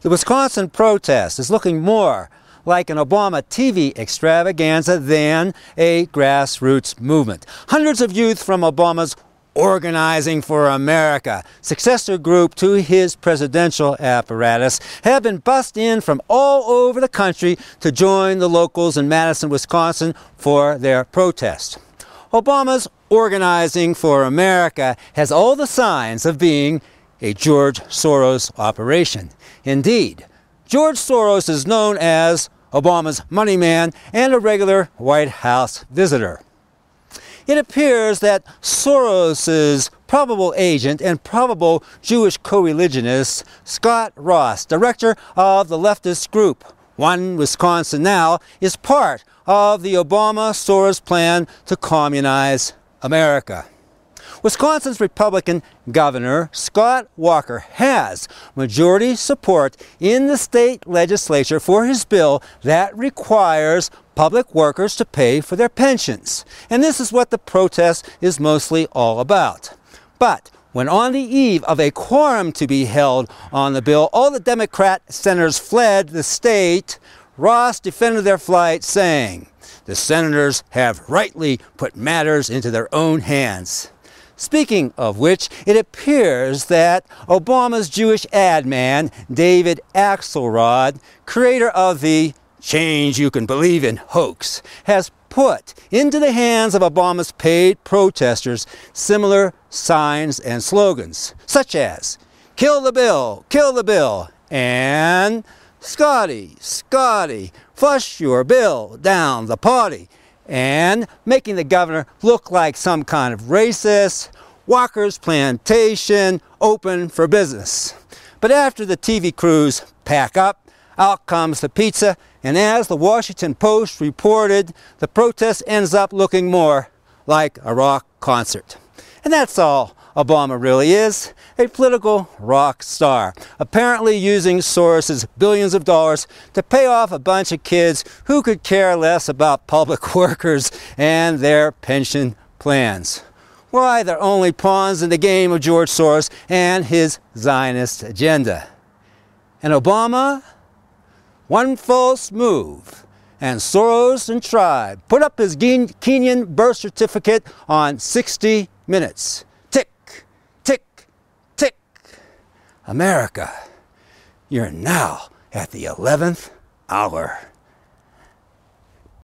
The Wisconsin protest is looking more like an Obama TV extravaganza than a grassroots movement. Hundreds of youth from Obama's Organizing for America, successor group to his presidential apparatus, have been bussed in from all over the country to join the locals in Madison, Wisconsin for their protest. Obama's Organizing for America has all the signs of being a George Soros operation. Indeed, George Soros is known as Obama's money man and a regular White House visitor. It appears that Soros's probable agent and probable Jewish co-religionist, Scott Ross, director of the leftist group One Wisconsin Now, is part of the Obama-Soros plan to communize America. Wisconsin's Republican Governor Scott Walker has majority support in the state legislature for his bill that requires public workers to pay for their pensions. And this is what the protest is mostly all about. But when on the eve of a quorum to be held on the bill, all the Democrat senators fled the state, Ross defended their flight, saying, "The senators have rightly put matters into their own hands." Speaking of which, it appears that Obama's Jewish ad man, David Axelrod, creator of the Change You Can Believe In hoax, has put into the hands of Obama's paid protesters similar signs and slogans, such as, "Kill the bill," and "Scotty, Scotty, flush your bill down the potty," and making the governor look like some kind of racist. Walker's plantation open for business. But after the TV crews pack up, out comes the pizza, and as the Washington Post reported, the protest ends up looking more like a rock concert. And that's all Obama really is, a political rock star, apparently using Soros's billions of dollars to pay off a bunch of kids who could care less about public workers and their pension plans. Why, they're only pawns in the game of George Soros and his Zionist agenda. And Obama, one false move, and Soros and tribe put up his Kenyan birth certificate on 60 minutes. Tick, tick, tick. America, you're now at the 11th hour.